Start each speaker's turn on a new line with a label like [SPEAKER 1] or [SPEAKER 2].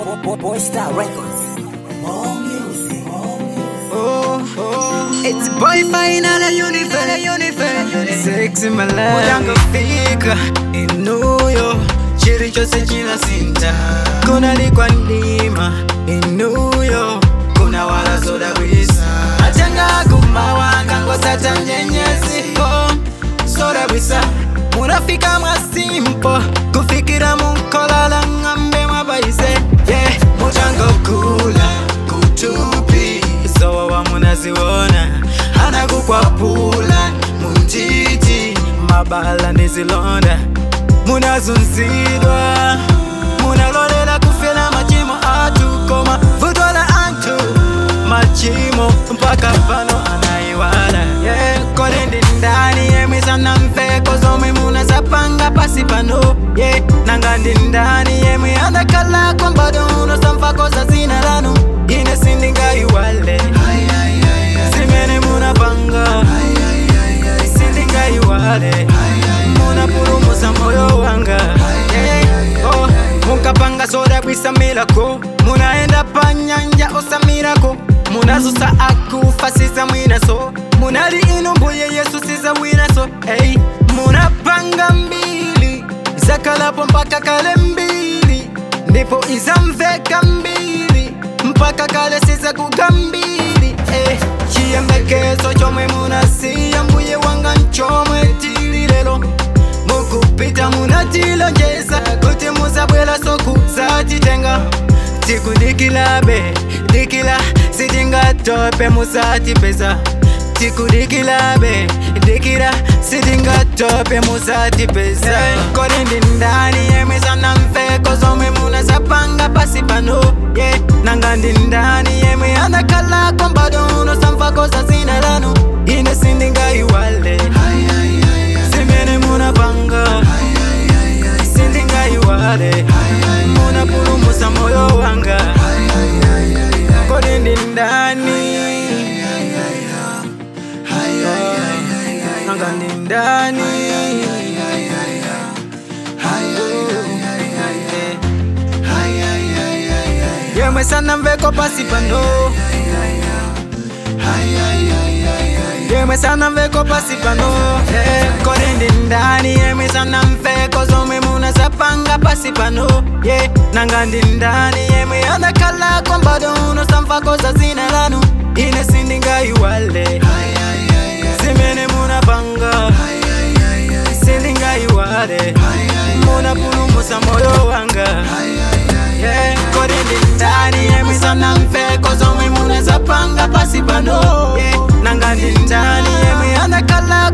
[SPEAKER 1] Boy Star Records. More music.
[SPEAKER 2] It's boy final unife Sex in my life Mudanga fika inuyo Chiri chose china sinta Kuna likwa ndima inuyo Kuna wala soda wisa Achanga kumawanga ngosa tanjenyezi Soda wisa Murafika mwasimpo Kufikira munkolala ngambe mabaise Yeah, mudanga kula kutupi Sowa wa munaziwona Hana kukwapula Muntiti Mabala nizilonda Munazunzidwa Munalolela kufila machimo atukoma Vudwala antu Machimo mpaka pano anaiwala Yeah, kolindi ndani Yemisana mfeko zome munazapanga pasi pano Yeah, nangandi ndani Yemi andakala kwa mbado Unosamfako za zina lanu Ine sindinga iwale Simene muna panga Sindinga iwale Muna purumusa moyo wanga Oh, munkapanga soda kwisa milako Munaenda panyanja osamirako Munazusa aku fasisa mwinaso Munali inumbuye Yesu siza winaso Hey, munapanga mbili Zakalapo mpaka kale mbili Ndipo izamveka mbili Mpaka kale siza kugambili Chiyembekezo chomwe munasiya mbuye wanga nchomwe tililelo Mukupita munatilonjeza kuti muzabwela soku zatitenga Tikudikilabe, dikila, sidinga tope muzatipeza Tikudikilabe, dikila, sidinga tope muzatipeza Kolindi ndani yemisana mfeko zome munazapanga pasi pano Yeah, nangandi ndani yemi andakala kwa mbado Unosamfako za zina lanu Ine sindinga iwale Simene munapanga Sindinga iwale Muna purumusa moyo wanga Kolindi ndani Nangandi ndani Yemwe sana mveko pasi pano Yemwe sana mveko pasi pano Kolindi ndani yemwe sana mveko zome munazapanga pasi pano Yeah, nangandi ndani yemwe andakala kwa mbado Unosamfako za zina lanu Ine sindinga iwale Simene munapanga Sindinga iwale Muna purumusa moyo wanga Yeah, kolindi ndani yemisana mfeko zomwe munazapanga pasi pano Yeah, nangandi ndani yemi andakala